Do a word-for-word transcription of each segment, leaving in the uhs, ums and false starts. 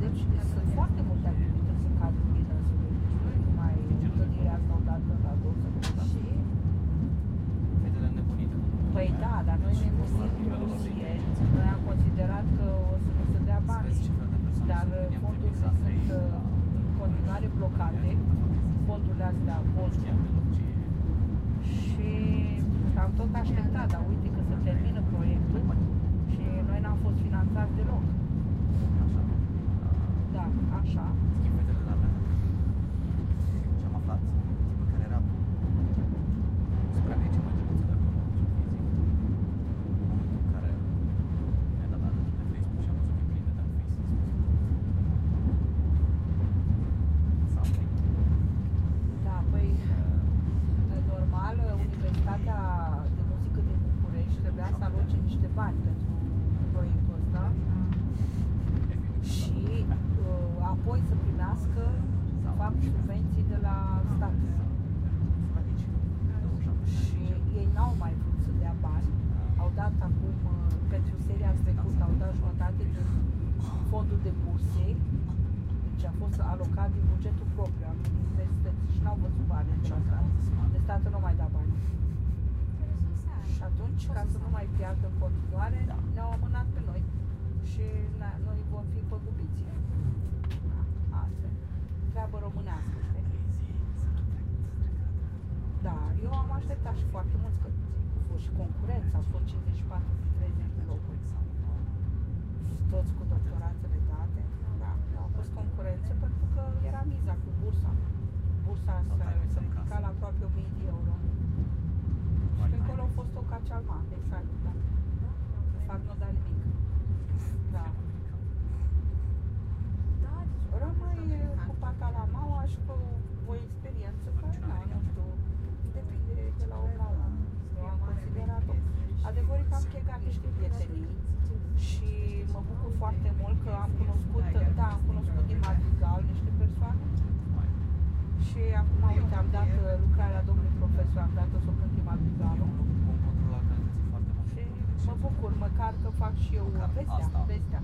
Deci sunt foarte multe activități în cadrul Ghidasului. Deci nu e numai întâlnirea asta odată la două săptămâni. Și... Fetele nebunite. Păi da, dar noi ne musim noi am considerat că o să nu se dea bani, dar fondurile sunt în continuare blocate, fondurile astea Volta. Și am tot așteptat, dar uite că se termină proiectul și noi n-am fost finanțați deloc. Da, așa. Fetele la mea. Și am aflat care era spre aici mai drăguță de acolo, în momentul în care mi-a dat adresa pe Facebook și am văzut că e plină de Facebook. Something. Da, păi, normal, Universitatea de Muzică din București trebuia să aloce niște bani pentru proiectul ăsta și uh, apoi să primească, de fapt, subvenții de la stat. Și ei n-au mai vrut să dea bani, au dat acum, uh, pentru seria trecută, au dat jumătate din fondul de burse, deci a fost alocat din bugetul propriu al universității și n-au văzut bani de la stat. De statul nu mai da bani. Și atunci, ca să nu mai piardă în continuare, ne-au amânat pe noi și noi vom fi păgubiți. Asta e. Treabă românească, știi? Da, eu am așteptat și foarte mulți, că a fost și concurență, au fost cincizeci și patru din treizeci de locuri. Toți cu doctoratele date. Da, a fost concurență pentru că era miza cu bursa. Bursa se ridica la aproape o mie de euro. Și pe acolo a fost o cacealma, exact, da. De fapt, nu da nimic. Da. Rămâi cu pata la maua și cu o experiență care, da, nu știu, depinde de la om la om. Eu am considerat-o. Adevărul că am chegat niște prietenii și mă bucur foarte mult că am cunoscut, da, am cunoscut din Madrigal niște persoane. Și acum, uite, am dat lucrarea domnului profesor, am dat-o să o cânt Madrigalul. Și mă bucur, măcar că fac și eu vestea, vestea.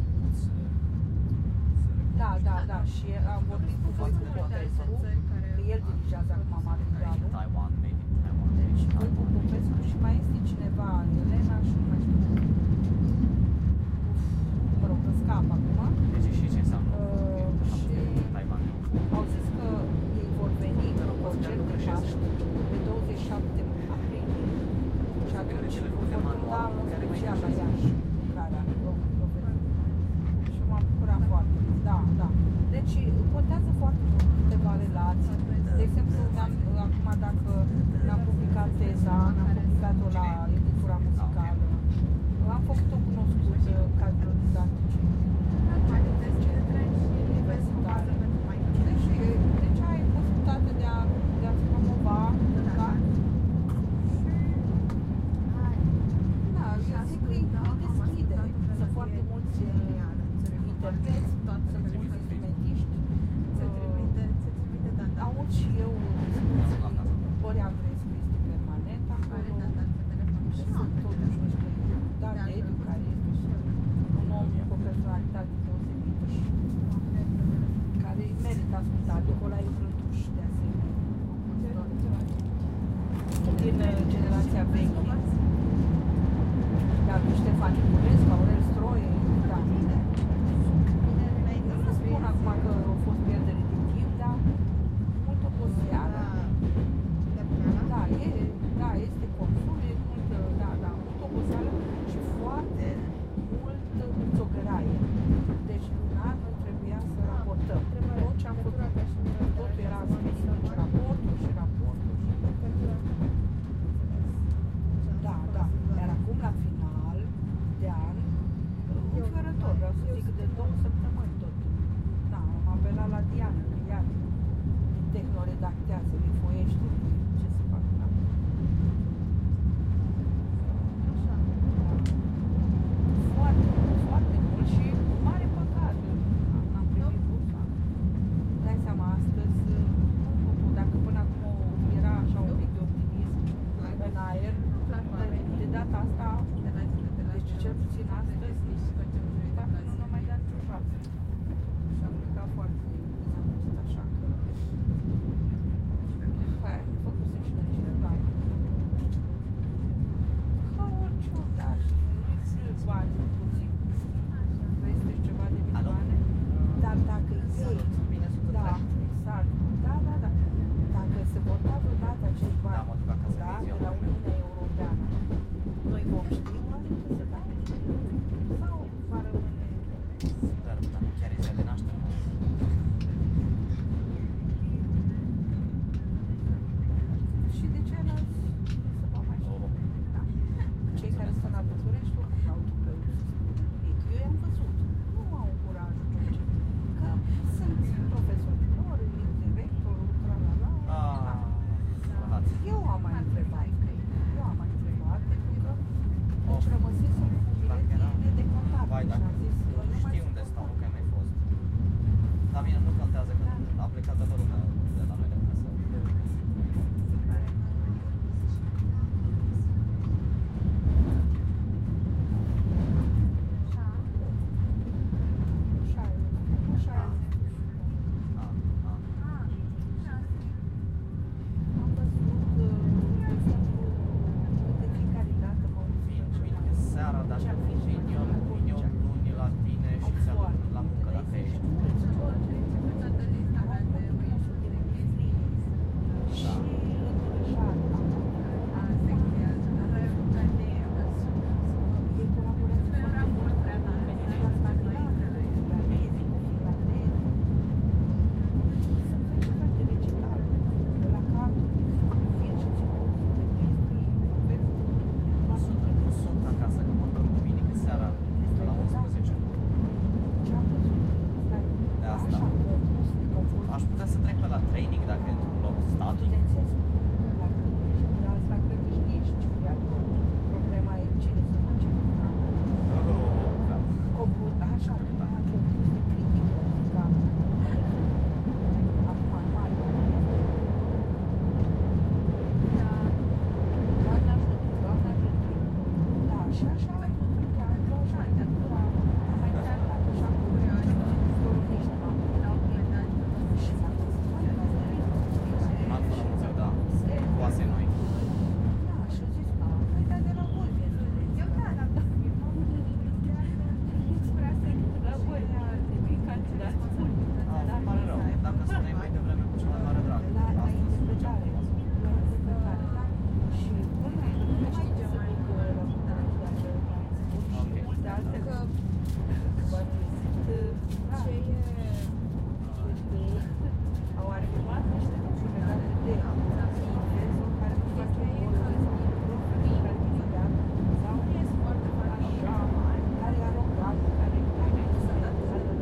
Da, da, da, și am vorbit cu Voicu Popescu, că el dirigează acum Madrigalul. Deci Voicu Popescu și mai este cineva, Elena și nu mai știu. Uf, mă rog, că scap acum. Deci și ce înseamnă? Și au zis că ei vor veni în concert de Paști pe douăzeci și șapte aprilie. Și atunci vor da un special la Iași, care și m-am bucurat foarte mult. Da, da. Deci contează foarte mult câteva relații. De exemplu, acum dacă n-am publicat teza, n-am publicat-o la editura muzicală, am făcut-o cunoscut cadrul didactice. Deci, deci ai posibilitatea de a, de a-ți promova, da? Da, eu zic că îi deschide. Sunt foarte mulți interpreți, sunt mulți instrumentiști. Aud și eu discuții, Bori Andreescu este permanent acolo și sunt totuși niște Dan Dediu, care este și un om cu o personalitate deosebită și care merită ascultat. Nicolae Brântuș, de asemenea, din generația veche, dar cu Ștefan Niculescu, Aurel Stroie, da. Nu spun acum că au fost pierdere de timp, dar mult oboseală. Da, e, da, este consum, e mult, da, da, mult oboseală și foarte mult țogăraie. Deci lunar noi trebuia să raportăm. Tot ce am făcut, totul era scris, deci raportul și raportul și... Da, da. Iar acum, la final de an, înfiorător, vreau să zic, de două săptămâni tot. Da, am apelat la Diana, că iar tehnoredactează, îi foiește, ce să fac, da? Foarte, foarte mult și cu mare păcat. N-am primit bursa. Dai seama, astăzi, dacă până acum era așa un pic de optimism în aer, de data asta, deci cel puțin astăzi, parcă nu ne mai dat niciun șansă. mă duc acasă Da, de de ziua. la Uniunea Europeană. Noi vom ști oare că se dă? Sau va rămâne? Dar, dar nu chiar e ziua de naștere. Și de ce n-ați să vă mai știu? Oh. Da. Cei care sunt la București oricum dau dublă bilet. Eu i-am văzut. Nu au curajul de ce. Că sunt profesori minori, directorul, tra-la-la. Ah, rahat. Eu am mai întrebat. Eu am mai întrebat pentru că deci rămăsesem cu biletele nedecontate. Vai, Și dacă am zis, eu nu mai știi unde stau, nu că ai mai fost. Dar bine, nu contează că a plecat toată lumea de la noi de acasă. Așa e. Așa e. Ah, ah. Am văzut, de exemplu, de fiecare dată mă uit Vin, vin seara, dacă vin eu, vin eu luni la tine și ți-am la muncă dacă ești. Și îngrășat. Ei colaborează foarte mult cu finlandezi, cu finlandezi. Sunt festival de recital la cadru, vin și ți de chestii, Nu sunt, nu sunt acasă, că mă duc duminică seara la unsprezece. ce-am văzut. Stai, De asta. așa, că nu sunt confund. Aș putea să trec pe la training dacă e într-un loc static. Studențesc, dacă de asta cred că știi și ce e acolo. Problema e cine se duce. Comput, așa, da, ce de critică muzicală. Acum, în mare. Doamne ajută, Doamne ajută. Da, și așa, da, că așa, de acolo, mai tare, așa, cu niște mamă. Și s-a văzut mai tare. Am fără muzeu, da. Oase noi. Da, și a zis că, păi, dar de la voi vin. Eu da, dar la voi ar trebui candidat. Ah, îmi pare rău. Dacă spuneai mai devreme cu cel mai mare drag. La, la Astăzi interpretare. La interpretare. Și, bă, nu mai știu să duc la București, dacă Ok. de altfel că bănuiesc ce e au arrivat niște lucruri legate de englezul care nu face o oră despre care vine de altă sau așa, care e arogat, care care să dă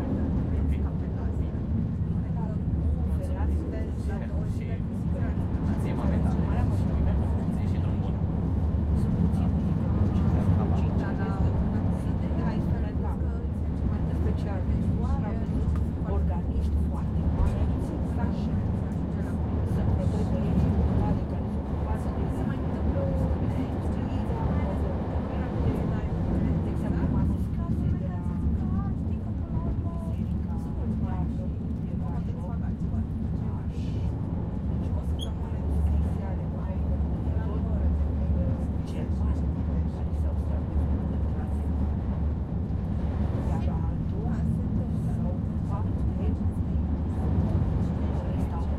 ție mă meta. Ție și drum bun. sunt puțin cinci ani de la experimentat special de doar am văzut organiști foarte mari și sunt vreo doi băieți care care se ocupează de instruirea de exemplu manuscrise de la biserica neagră din Brașov. Și o să rămâne scrise ale mai tot germani care s-au stabilit în clase. Iar altul s-a ocupat de restaurare.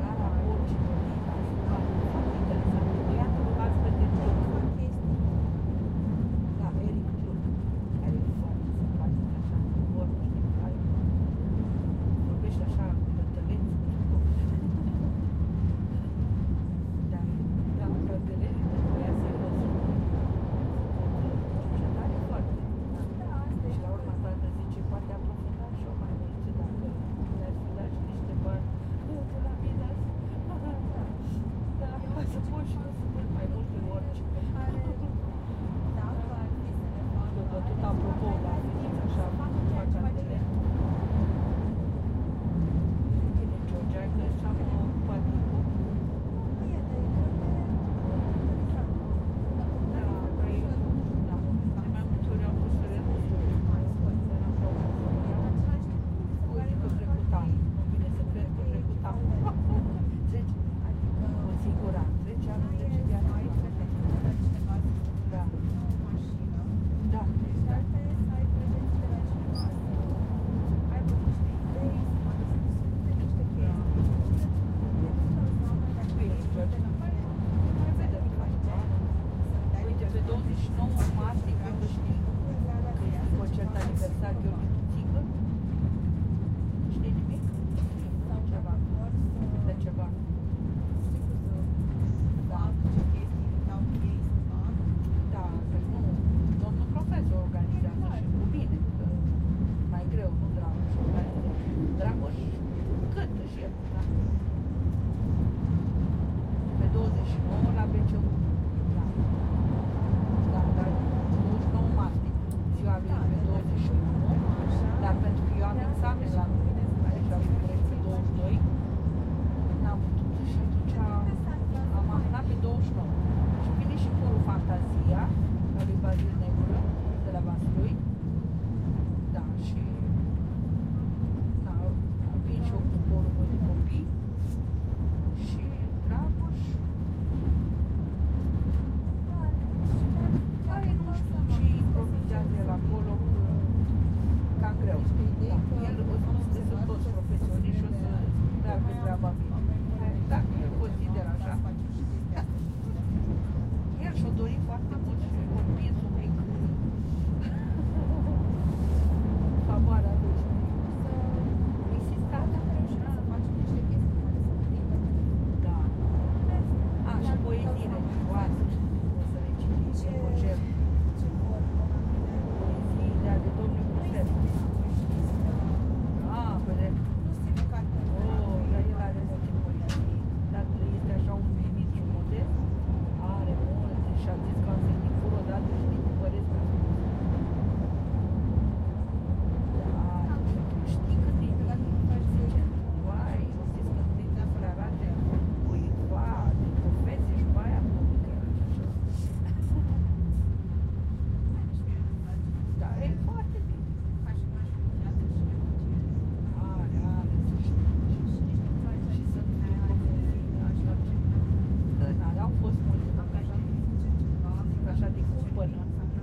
el, da. Pe douăzeci și nouă la B C U. Da. Da, dar douăzeci și nouă martie. Ziua lui pe douăzeci și nouă, dar pentru că eu am examen la aici la București pe douăzeci și doi, n-am putut și atunci am amânat pe douăzeci și nouă. Și vine și corul Fantazia, la lui Bazil Negură, de la Vaslui. Da, și da, vin și eu cu corul meu de copii și Dragoș. Care nu știu ce improvizează el acolo, cam greu. Da, el o să sunt toți profesioniști și o să meargă treaba bine. Dacă el consideră așa, el și-o dori foarte mult și o împins un pic favoarea lui. Insistat. Da. A, și poeziile joase, o să le citiți în concert. Poeziile ale domnului Cruțel. Ah, vedem. Oh, dar el are multe poezii, dar este așa un ministru modest. Are multe și a zis că am venit fură odată și ne tipăresc pe da, știi cât e zice, vai, o zis că te dea să le arate cuiva de profesie și pe aia publică. Da, e foarte bine. Are, are, să știi. Și să nu te profesie. Că n-au fost mulți, zic așa de cumpănă.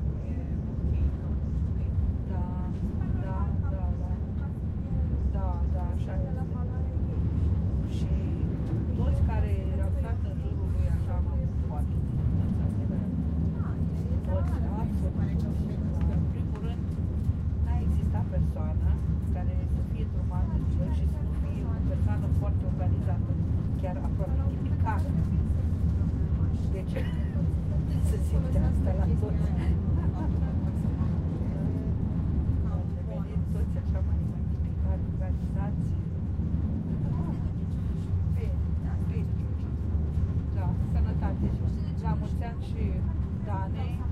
Da, da, da, da. Da, da, așa este. Și toți care au stat în jurul lui așa m-am putut foarte toți, absolut. În primul rând, n-a existat persoană care să fie drumată de el și să nu fie o persoană foarte organizată, chiar aproape tipicară. Deci, se simte asta la toți. Au devenit toți așa mai tipicari, organizați. Bine, bine. Da, sănătate. La mulți ani și Danei.